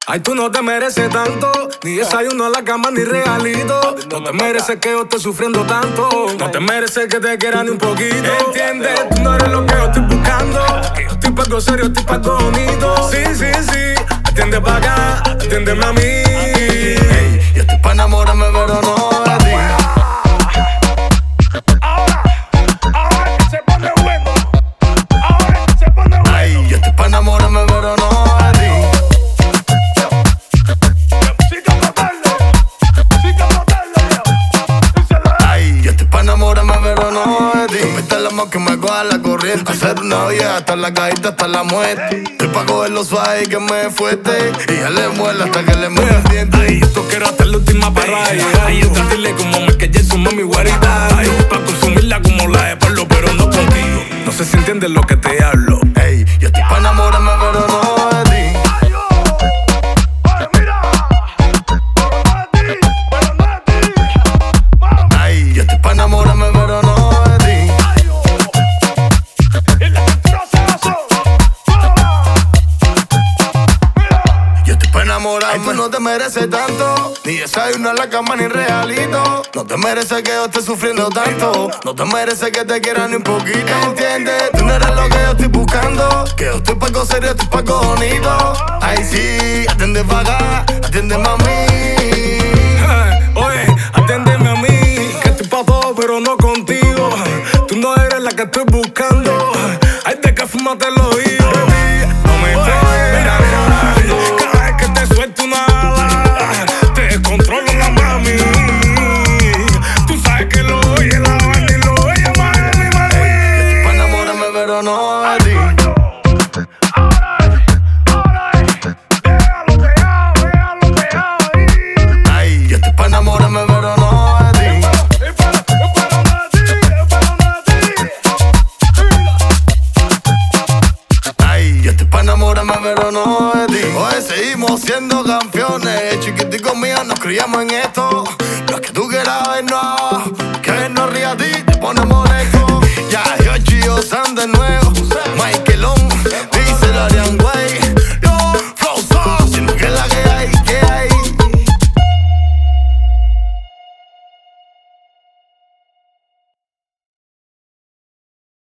Ay, tú no te mereces tanto, ni desayuno a la cama ni regalito. No te mereces que yo esté sufriendo tanto. No te mereces que te quiera ni un poquito. ¿Entiendes? Tú no eres lo que yo estoy buscando. Que yo estoy pa' algo serio, estoy pa' algo bonito. Sí, sí, sí, atiende pa' acá, atiéndeme a mí. Hey, yo estoy pa' enamorarme, pero no de ti. Ahora que se pone bueno. Ahora que se pone bueno. Ay, yo estoy pa' enamorarme, pero no de ti. Sí que matarlo. Sí que matarlo, díselo. Ay, yo estoy pa' enamorarme, pero no de ti. Tú viste el amor que me coja la corriente. Hacer una vida hasta la cajita, hasta la muerte. Estoy pa' cogerlo suave y que me fuerte. Y ya le muela hasta que le muera el diente. Ay, esto quiero hasta la última parada. Ay, yo tratarle como Michael Jackson, mami, guarita. Ay, pa' consumirla como la de Pablo, pero no contigo. No sé si entiendes lo que te hablo. Ey, yo estoy pa' enamorarme, pero no de ti. Ay, oh. Oye, mira. Pero no de ti. Pero no de ti. Mami. Ay, yo estoy pa' enamorarme, pero no de ti. Ay, oh. Y la cintura se basó. Mira. Yo estoy pa' enamorarme. Ay, tú no te mereces tanto, ni desayuno a la cama ni regalito. No te mereces que yo esté sufriendo tanto. No te mereces que te quiera ni un poquito. ¿Entiendes? Tú no eres lo que yo estoy buscando. Que yo estoy pa' algo serio, estoy pa' algo bonito. Ay, sí, atiende pa' acá, atiéndeme a mí. Oye, atiéndeme a mí, que estoy pa' todo, pero no contigo. Tú no eres la que estoy buscando. Ay, de que fumate lo digo. No me pegues, mira, mira. Cada vez que te suelto una ala, te descontrolo la mami. Tú sabes que lo oye la banda y lo oye mami, mami. Yo estoy pa' enamorarme, pero no de ti. Déjalo pegado ahí. Ay, yo estoy pa' enamorarme, pero no de ti. Ay, yo estoy pa' enamorarme, pero no de ti. Hoy seguimos siendo campeones. Chiquiticos míos nos criamos en esto. No es que tú quieras vernos, que vernos ríe a ti.